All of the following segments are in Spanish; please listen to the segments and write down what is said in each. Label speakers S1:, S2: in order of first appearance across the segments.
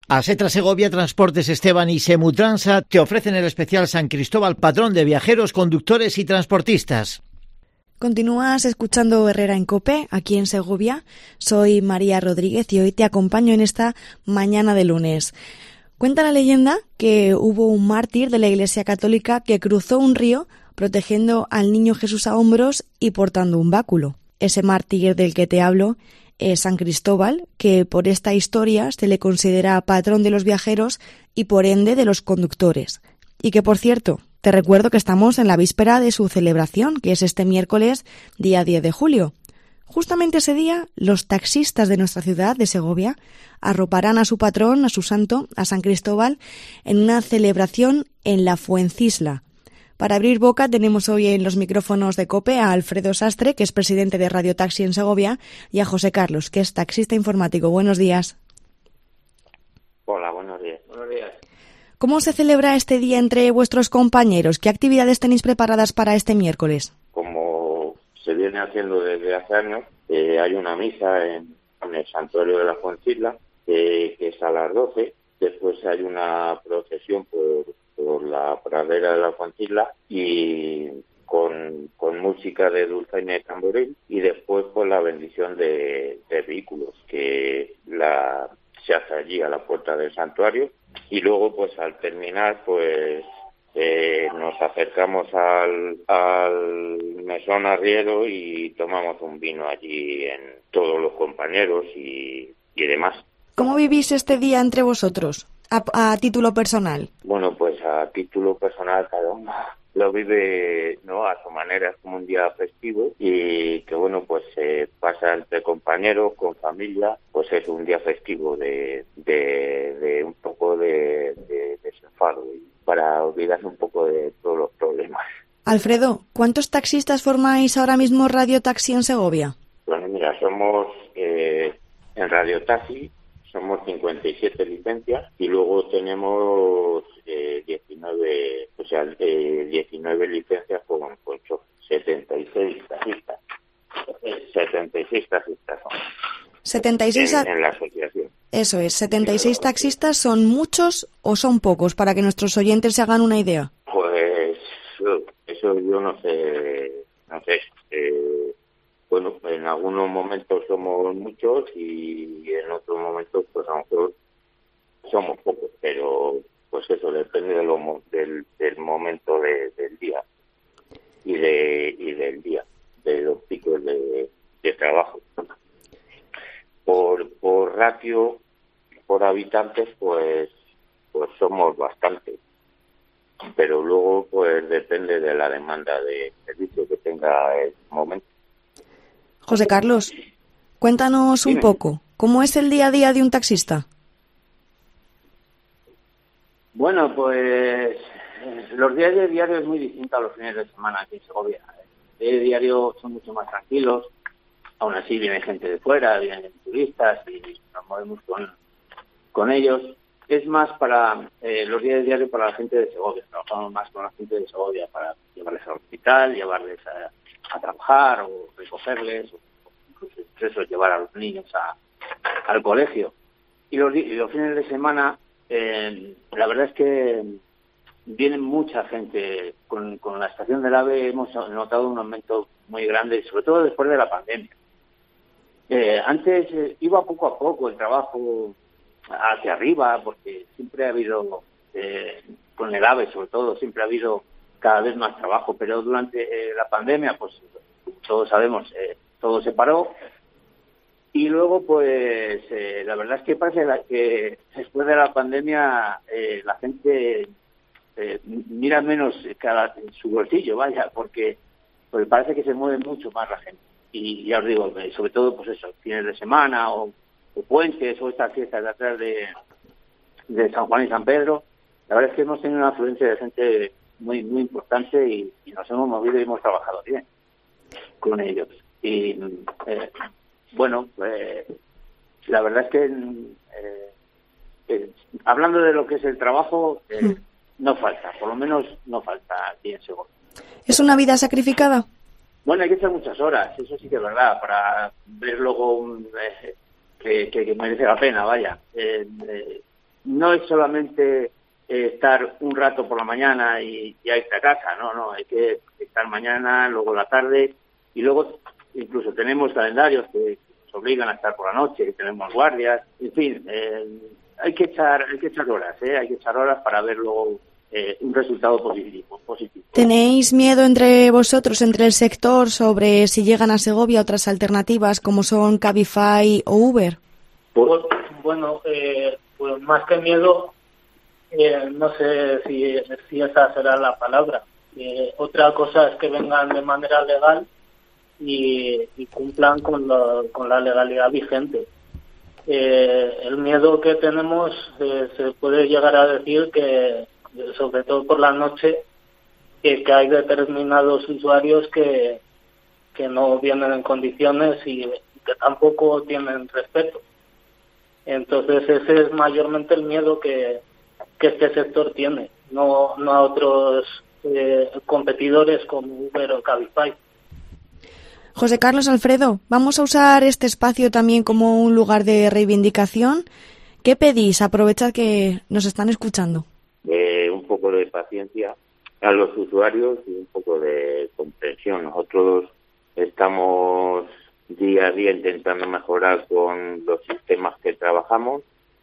S1: Asetra Segovia, Transportes Esteban y Semutransa te ofrecen el especial San Cristóbal, patrón de viajeros, conductores y transportistas.
S2: Continúas escuchando Herrera en COPE, aquí en Segovia. Soy María Rodríguez y hoy te acompaño en esta mañana de lunes. Cuenta la leyenda que hubo un mártir de la Iglesia Católica que cruzó un río protegiendo al niño Jesús a hombros y portando un báculo. Ese mártir del que te hablo es San Cristóbal, que por esta historia se le considera patrón de los viajeros y por ende de los conductores. Y que, por cierto, te recuerdo que estamos en la víspera de su celebración, que es este miércoles, día 10 de julio. Justamente ese día, los taxistas de nuestra ciudad, de Segovia, arroparán a su patrón, a su santo, a San Cristóbal, en una celebración en la Fuencisla. Para abrir boca tenemos hoy en los micrófonos de COPE a Alfredo Sastre, que es presidente de Radio Taxi en Segovia, y a José Carlos, que es taxista informático. Buenos días.
S3: Hola, buenos días.
S4: Buenos días.
S2: ¿Cómo se celebra este día entre vuestros compañeros? ¿Qué actividades tenéis preparadas para este miércoles?
S3: Como se viene haciendo desde hace años, hay una misa en el santuario de la Fuencisla, que es a las 12. Después hay una procesión por la pradera de la Fuencisla y con música de dulzaina y tamboril, y después pues la bendición de vehículos que se hace allí a la puerta del santuario, y luego pues al terminar pues nos acercamos al mesón arriero y tomamos un vino allí en todos los compañeros y demás.
S2: ¿Cómo vivís este día entre vosotros, a título personal?
S3: Bueno, pues a título personal cada uno lo vive, ¿no?, a su manera. Es como un día festivo y que, bueno, pues se pasa entre compañeros, con familia, pues es un día festivo de un poco de desenfado y para olvidarse un poco de todos los problemas.
S2: Alfredo, ¿cuántos taxistas formáis ahora mismo Radio Taxi en Segovia?
S3: Bueno, mira, somos en Radio Taxi somos 57 licencias y luego tenemos 19 licencias con 76 taxistas. 76 taxistas son.
S2: 76
S3: en la asociación.
S2: Eso es, 76 taxistas. ¿Son muchos o son pocos? Para que nuestros oyentes se hagan una idea.
S3: Pues eso yo no sé. Bueno, en algunos momentos somos muchos y en otros momentos pues a lo mejor somos pocos, pero pues eso depende del momento del día y del día, de los picos de trabajo. Por ratio, por habitantes, pues somos bastantes, pero luego pues depende de la demanda de servicio que tenga el momento.
S2: José Carlos, cuéntanos un poco, ¿cómo es el día a día de un taxista?
S4: Bueno, pues los días de diario es muy distinto a los fines de semana aquí en Segovia. Los días de diario son mucho más tranquilos, aún así viene gente de fuera, vienen turistas y nos movemos con ellos. Es más para los días de diario para la gente de Segovia, trabajamos más con la gente de Segovia para llevarles al hospital, llevarles a trabajar o recogerles, o incluso llevar a los niños al colegio. Y los fines de semana, la verdad es que vienen mucha gente. Con la estación del AVE hemos notado un aumento muy grande, sobre todo después de la pandemia. Antes iba poco a poco el trabajo hacia arriba, porque siempre ha habido, con el AVE sobre todo, siempre ha habido cada vez más trabajo, pero durante la pandemia, pues todos sabemos, todo se paró y luego pues la verdad es que parece que después de la pandemia la gente mira menos en su bolsillo, vaya, porque parece que se mueve mucho más la gente y ya os digo, sobre todo pues eso, fines de semana o puentes o estas fiestas de atrás de San Juan y San Pedro. La verdad es que hemos tenido una afluencia de gente muy muy importante y nos hemos movido y hemos trabajado bien con ellos. Y bueno, la verdad es que hablando de lo que es el trabajo, no falta, por lo menos no falta aquí en Segovia.
S2: ¿Es una vida sacrificada?
S4: Bueno, hay que echar muchas horas, eso sí que es verdad, para ver luego que merece la pena, vaya. no es solamente estar un rato por la mañana y ya irte a casa, no, hay que estar mañana, luego la tarde, y luego incluso tenemos calendarios que nos obligan a estar por la noche, tenemos guardias, en fin, hay que echar horas para ver luego un resultado positivo.
S2: ¿Tenéis miedo entre vosotros, entre el sector, sobre si llegan a Segovia otras alternativas como son Cabify o Uber?
S5: Pues, bueno, pues más que miedo, no sé si esa será la palabra. Otra cosa es que vengan de manera legal y cumplan con la legalidad vigente. El miedo que tenemos se puede llegar a decir que, sobre todo por la noche, que hay determinados usuarios que no vienen en condiciones y que tampoco tienen respeto. Entonces ese es mayormente el miedo que este sector tiene, no a otros competidores como Uber o Cabify.
S2: José Carlos Alfredo, vamos a usar este espacio también como un lugar de reivindicación. ¿Qué pedís? Aprovechad que nos están escuchando.
S3: Un poco de paciencia a los usuarios y un poco de comprensión. Nosotros estamos día a día intentando mejorar con los sistemas que trabajamos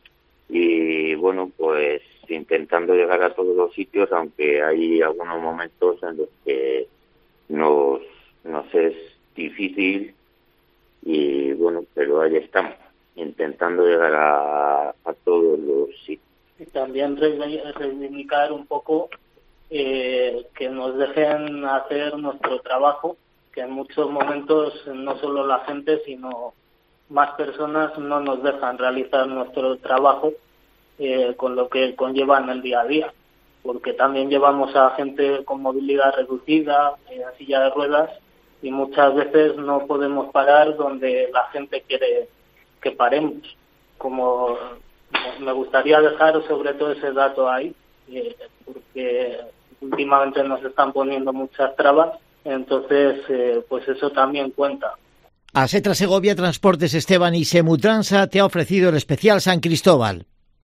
S3: y, bueno, pues intentando llegar a todos los sitios, aunque hay algunos momentos en los que nos es difícil y, bueno, pero ahí estamos, intentando llegar a todos los sitios.
S5: Y también reivindicar un poco que nos dejen hacer nuestro trabajo, que en muchos momentos no solo la gente, sino más personas no nos dejan realizar nuestro trabajo con lo que conlleva en el día a día, porque también llevamos a gente con movilidad reducida, en silla de ruedas, y muchas veces no podemos parar donde la gente quiere que paremos. Como me gustaría dejar sobre todo ese dato ahí, porque últimamente nos están poniendo muchas trabas, entonces pues eso también cuenta.
S1: Asetra Segovia Transportes Esteban y Semutransa te ha ofrecido el especial San Cristóbal.